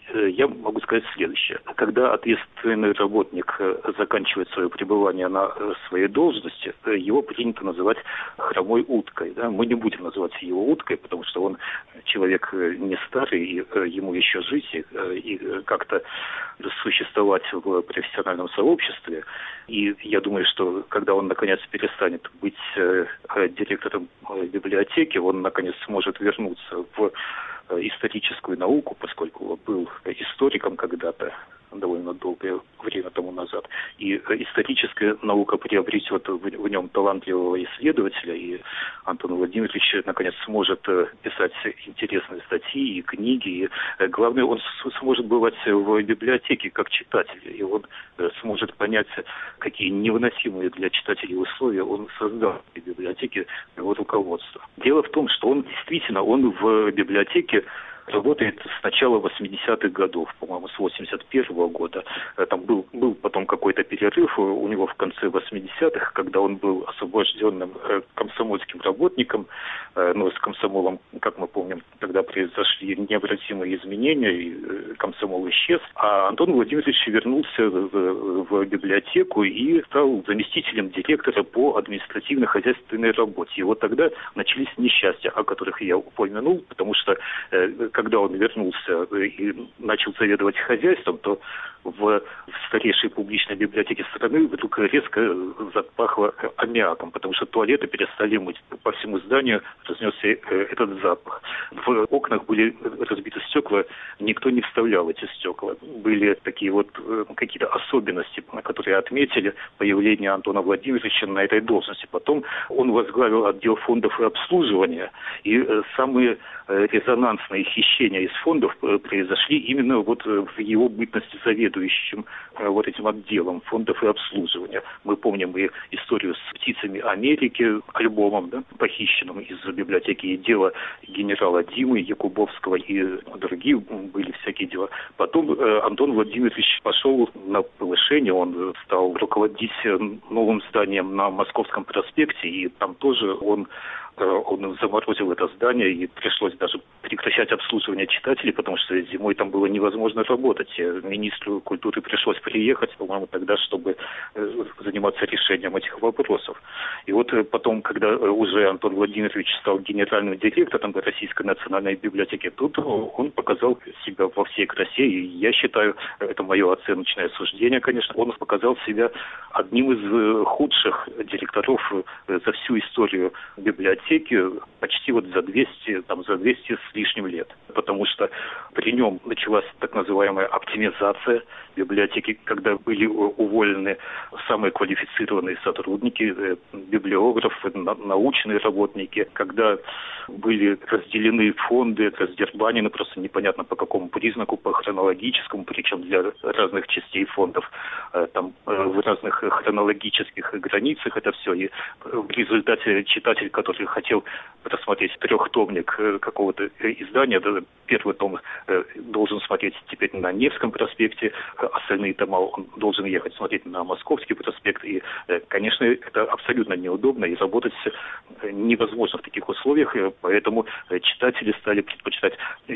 я могу сказать следующее. Когда ответственный работник заканчивает свое пребывание на своей должности, его принято называть хромой уткой. Да? Мы не будем называть его уткой, потому что он человек не старый, и ему еще жить, и, и как-то существовать в профессиональном сообществе. И я думаю, что когда он, наконец, перестанет быть э, директором э, библиотеки, он, наконец, сможет вернуться в э, историческую науку, поскольку он был историком когда-то, довольно долгое время тому назад. И э, историческая наука приобретет в, в нем талантливого исследователя, и Антон Владимирович, наконец, сможет э, писать интересные статьи и книги. И, э, главное, он с- сможет бывать в библиотеке как читатель, и он э, сможет понять, какие невыносимые для читателей условия он создал в библиотеке его руководства. Дело в том, что он действительно, он в библиотеке работает с начала восьмидесятых годов, по-моему, с восемьдесят первого года. Там был, был потом какой-то перерыв у него в конце восьмидесятых, когда он был освобожденным комсомольским работником, но с комсомолом, как мы помним, тогда произошли необратимые изменения, и комсомол исчез. А Антон Владимирович вернулся в, в библиотеку и стал заместителем директора по административно-хозяйственной работе. И вот тогда начались несчастья, о которых я упомянул, потому что когда он вернулся и начал заведовать хозяйством, то в старейшей публичной библиотеке страны вдруг резко запахло аммиаком, потому что туалеты перестали мыть. По всему зданию разнесся этот запах. В окнах были разбиты стекла, никто не вставлял эти стекла. Были такие вот какие-то особенности, которые отметили появление Антона Владимировича на этой должности. Потом он возглавил отдел фондов и обслуживания, и самые резонансные хищения из фондов произошли именно вот в его бытности заведующим вот этим отделом фондов и обслуживания. Мы помним и историю с «Птицами Америки», альбомом, да, похищенным из библиотеки, и дело генерала Димы Якубовского, и другие были всякие дела. Потом э, Антон Владимирович пошел на повышение, он стал руководить новым зданием на Московском проспекте, и там тоже он Он заморозил это здание, и пришлось даже прекращать обслуживание читателей, потому что зимой там было невозможно работать. Министру культуры пришлось приехать, по-моему, тогда, чтобы заниматься решением этих вопросов. И вот потом, когда уже Антон Владимирович стал генеральным директором Российской национальной библиотеки, тут он показал себя во всей красе, и я считаю, это мое оценочное суждение, конечно, он показал себя одним из худших директоров за всю историю библиотеки, почти вот за двести, там, за двести с лишним лет. Потому что при нем началась так называемая оптимизация библиотеки, когда были уволены самые квалифицированные сотрудники, библиографы, научные работники, когда были разделены фонды, раздербанены, просто непонятно по какому признаку, по хронологическому, причем для разных частей фондов, там в разных хронологических границах это все. И в результате читатель, который хотел просмотреть трехтомник какого-то издания, да, первый том должен смотреть теперь на Невском проспекте, остальные тома он должен ехать смотреть на Московский проспект. И, конечно, это абсолютно неудобно, и работать невозможно в таких условиях, поэтому читатели стали предпочитать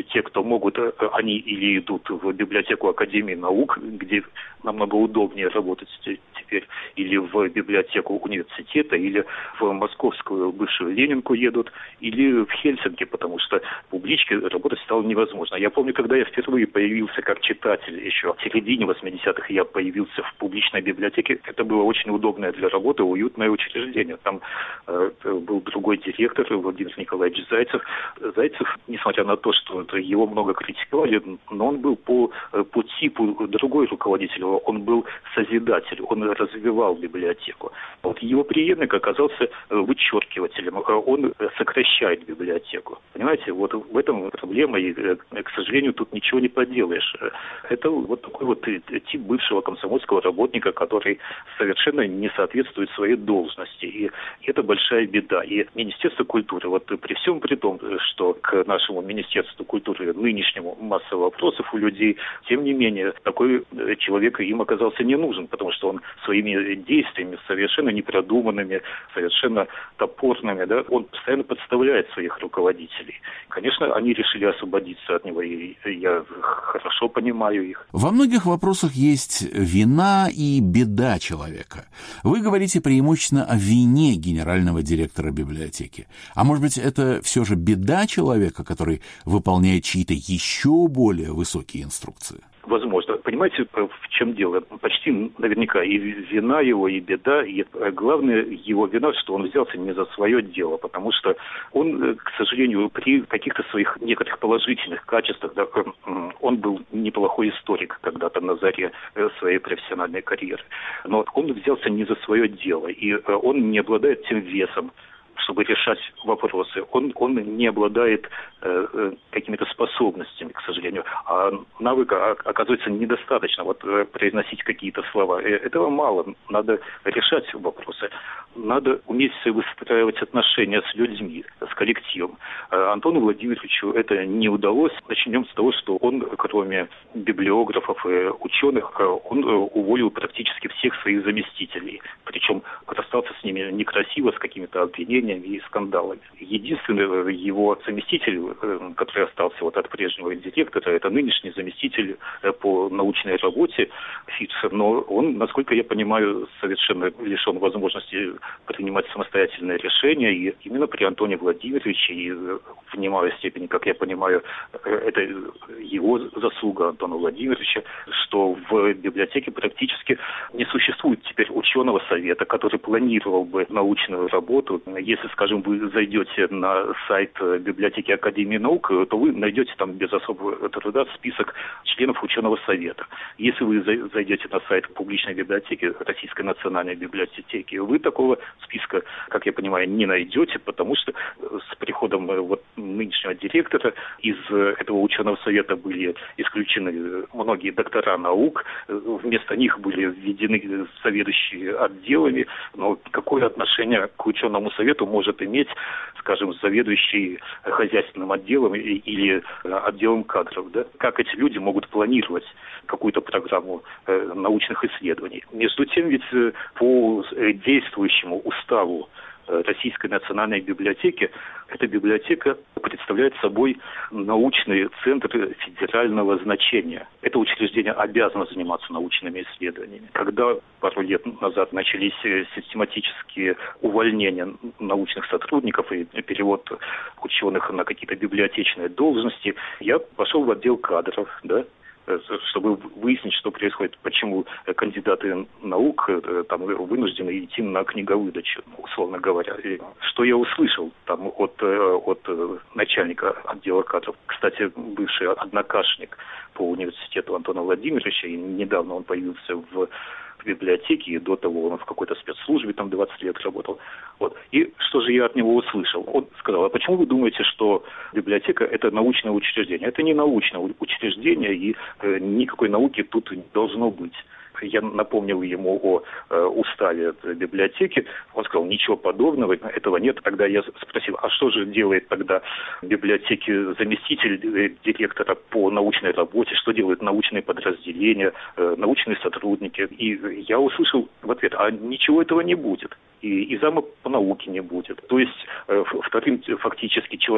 те, кто могут, они или идут в библиотеку Академии наук, где намного удобнее работать теперь, или в библиотеку университета, или в московскую бывшую Ленинку едут, или в Хельсинки, потому что в публичке работать стало невозможно. Я помню, когда я впервые появился как читатель, еще в середине восьмидесятых я появился в публичной библиотеке, это было очень удобное для работы, уютное учреждение. Там э, был другой директор, Владимир Николаевич Зайцев. Зайцев, несмотря на то, что его много критиковали, но он был по, по типу другой руководитель, он был созидатель, он развивал библиотеку. Вот его преемник оказался вычеркивателем, он сокращает библиотеку. Понимаете, вот в этом проблема, и, к сожалению, тут ничего не поделаешь. Это вот такой вот тип бывшего комсомольского работника, который совершенно не соответствует своей должности. И это большая беда. И Министерство культуры, вот при всем при том, что к нашему Министерству культуры нынешнему масса вопросов у людей, тем не менее, такой человек им оказался не нужен, потому что он своими действиями, совершенно непродуманными, совершенно топорными, да, он постоянно подставляет своих руководителей. Конечно, они решили освободиться от него, и я хорошо понимаю их. Во многих вопросах есть вина и беда человека. Вы говорите преимущественно о вине генерального директора библиотеки. А может быть, это все же беда человека, который выполняет чьи-то еще более высокие инструкции? Возможно. Понимаете, в чем дело? Почти наверняка и вина его, и беда, и главное его вина, что он взялся не за свое дело, потому что он, к сожалению, при каких-то своих некоторых положительных качествах, да, он был неплохой историк когда-то на заре своей профессиональной карьеры, но он взялся не за свое дело, и он не обладает тем весом, чтобы решать вопросы. Он, он не обладает э, э, какими-то способностями, к сожалению. А навыка, оказывается, недостаточно вот, э, произносить какие-то слова. Э, этого мало. Надо решать вопросы. Надо уметь выстраивать отношения с людьми, с коллективом. Э, Антону Владимировичу это не удалось. Начнем с того, что он, кроме библиографов и ученых, э, он э, уволил практически всех своих заместителей. Причем расстался с ними некрасиво, с какими-то обвинениями и скандалами. Единственный его заместитель, который остался вот от прежнего директора, это нынешний заместитель по научной работе Фитцер, но он, насколько я понимаю, совершенно лишен возможности принимать самостоятельные решения, и именно при Антоне Владимировиче, и в немалой степени, как я понимаю, это его заслуга, Антона Владимировича, что в библиотеке практически не существует теперь ученого совета, который планировал бы научную работу. Если, скажем, вы зайдете на сайт библиотеки Академии наук, то вы найдете там без особого труда список членов ученого совета. Если вы зайдете на сайт публичной библиотеки Российской национальной библиотеки, вы такого списка, как я понимаю, не найдете, потому что с приходом вот нынешнего директора из этого ученого совета были исключены многие доктора наук, вместо них были введены заведующие отделами, но какое отношение к ученому совету может иметь, скажем, заведующий хозяйственным отделом или отделом кадров, да? Как эти люди могут планировать какую-то программу э, научных исследований? Между тем, ведь э, по действующему уставу Российской национальной библиотеки эта библиотека представляет собой научный центр федерального значения. Это учреждение обязано заниматься научными исследованиями. Когда пару лет назад начались систематические увольнения научных сотрудников и перевод ученых на какие-то библиотечные должности, я пошел в отдел кадров, да, чтобы выяснить, что происходит, почему кандидаты наук там вынуждены идти на книговыдачу, условно говоря. И что я услышал там от, от начальника отдела кадров, кстати, бывший однокашник по университету Антона Владимировича, и недавно он появился в в библиотеке, и до того он в какой-то спецслужбе там двадцать лет работал. Вот. И что же я от него услышал? Он сказал: а почему вы думаете, что библиотека – это научное учреждение? Это не научное учреждение, и э, никакой науки тут не должно быть. Я напомнил ему о э, уставе библиотеки. Он сказал: ничего подобного, этого нет. Тогда я спросил: а что же делает тогда в библиотеке заместитель директора по научной работе, что делают научные подразделения, э, научные сотрудники? И я услышал в ответ: а ничего этого не будет. И, и зама по науке не будет. То есть э, вторым фактически человеком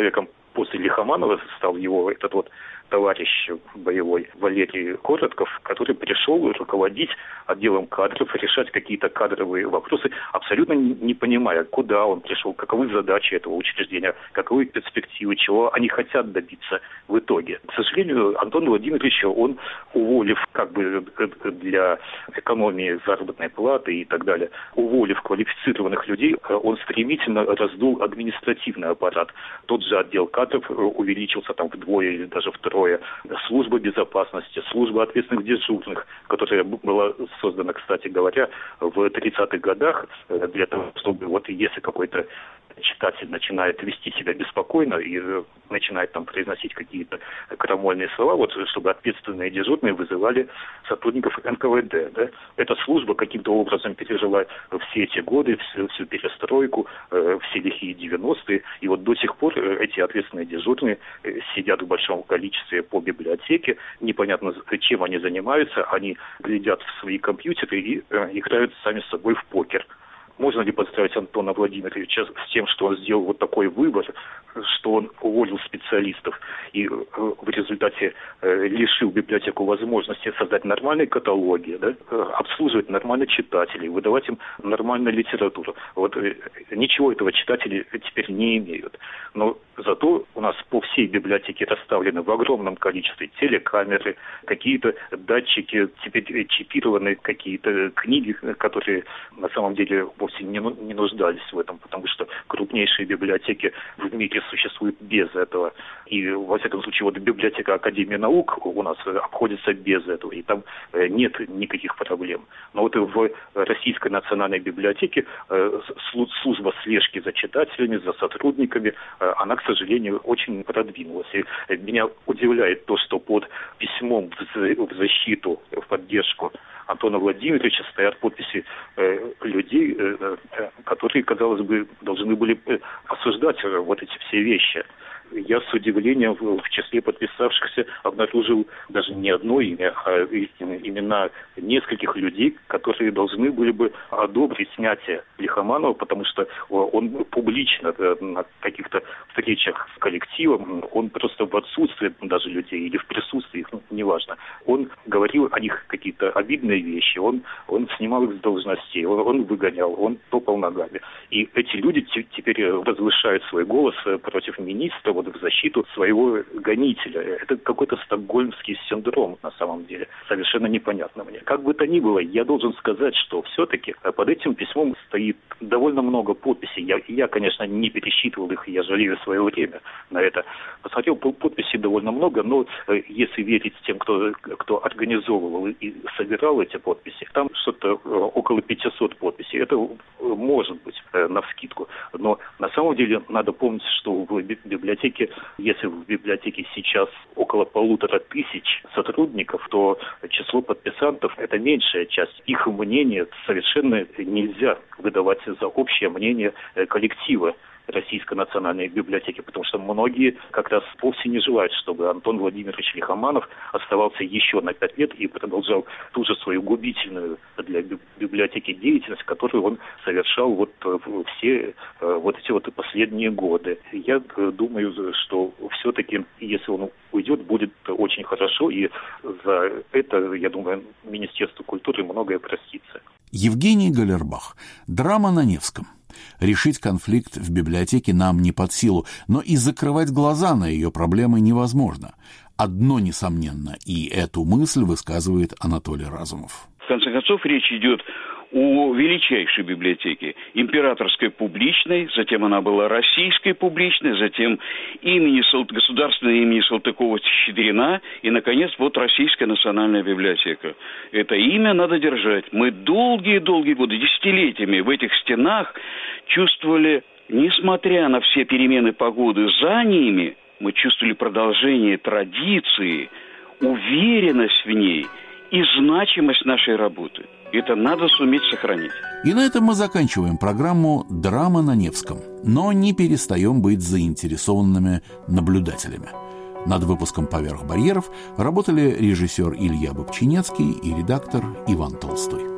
после Лихоманова стал его этот вот товарищ боевой Валерий Коротков, который пришел руководить отделом кадров, решать какие-то кадровые вопросы, абсолютно не понимая, куда он пришел, каковы задачи этого учреждения, каковы перспективы, чего они хотят добиться в итоге. К сожалению, Антон Владимирович, он, уволив как бы для экономии заработной платы и так далее, уволив квалифицированных людей, он стремительно раздул административный аппарат. Тот же отдел кадров увеличился там вдвое или даже втрое. Служба безопасности, служба ответственных дежурных, которая была создана, кстати говоря, в тридцатых годах для того, чтобы вот если какой-то читатель начинает вести себя беспокойно и начинает там произносить какие-то крамольные слова, вот чтобы ответственные дежурные вызывали сотрудников эн ка вэ дэ. Да? Эта служба каким-то образом пережила все эти годы, всю, всю перестройку, э, все лихие девяностые, и вот до сих пор эти ответственные дежурные сидят в большом количестве по библиотеке, непонятно, чем они занимаются, они глядят в свои компьютеры и э, играют сами с собой в покер. Можно ли поздравить Антона Владимировича с тем, что он сделал вот такой выбор, что он уволил специалистов и в результате лишил библиотеку возможности создать нормальные каталоги, да, обслуживать нормально читателей, выдавать им нормальную литературу. Вот ничего этого читатели теперь не имеют. Но зато у нас по всей библиотеке расставлены в огромном количестве телекамеры, какие-то датчики, теперь чипированные какие-то книги, которые на самом деле вовсе не, не нуждались в этом, потому что крупнейшие библиотеки в мире существуют без этого. И, во всяком случае, вот библиотека Академии наук у нас обходится без этого, и там нет никаких проблем. Но вот в Российской национальной библиотеке служба слежки за читателями, за сотрудниками, она, к сожалению, очень продвинулась. И меня удивляет то, что под письмом в защиту, в поддержку Антона Владимировича стоят подписи э, людей, э, э, которые, казалось бы, должны были осуждать вот эти все вещи. Я с удивлением в, в числе подписавшихся обнаружил даже не одно имя, а имена нескольких людей, которые должны были бы одобрить снятие Лихоманова, потому что он публично на каких-то встречах с коллективом, он просто в отсутствии даже людей или в присутствии их, ну, неважно, он говорил о них какие-то обидные вещи, он, он снимал их с должностей, он, он выгонял, он топал ногами. И эти люди т- теперь возвышают свой голос против министра, в защиту своего гонителя. Это какой-то стокгольмский синдром на самом деле. Совершенно непонятно мне. Как бы то ни было, я должен сказать, что все-таки под этим письмом стоит довольно много подписей. Я, я, конечно, не пересчитывал их, я жалею свое время на это. Посмотрел, подписей довольно много, но если верить тем, кто, кто организовывал и собирал эти подписи, там что-то около пятисот подписей. Это может быть навскидку. Но на самом деле надо помнить, что в библиотеке, если в библиотеке сейчас около полутора тысяч сотрудников, то число подписантов – это меньшая часть. Их мнение совершенно нельзя выдавать за общее мнение коллектива Российской национальной библиотеки, потому что многие как раз вовсе не желают, чтобы Антон Владимирович Лихоманов оставался еще на пять лет и продолжал ту же свою губительную для библиотеки деятельность, которую он совершал вот все вот эти вот последние годы. Я думаю, что все-таки, если он уйдет, будет очень хорошо, и за это, я думаю, Министерству культуры многое простится. Евгений Галербах. Драма на Невском. Решить конфликт в библиотеке нам не под силу, но и закрывать глаза на ее проблемы невозможно. Одно несомненно, и эту мысль высказывает Анатолий Разумов. В конце концов, речь идет о величайшей библиотеке, императорской публичной, затем она была российской публичной, затем имени, государственное имени Салтыкова-Щедрина и, наконец, вот Российская национальная библиотека. Это имя надо держать. Мы долгие-долгие годы, десятилетиями в этих стенах чувствовали, несмотря на все перемены погоды за ними, мы чувствовали продолжение традиции, уверенность в ней и значимость нашей работы. Это надо суметь сохранить. И на этом мы заканчиваем программу «Драма на Невском», но не перестаем быть заинтересованными наблюдателями. Над выпуском «Поверх барьеров» работали режиссер Илья Бобчинецкий и редактор Иван Толстой.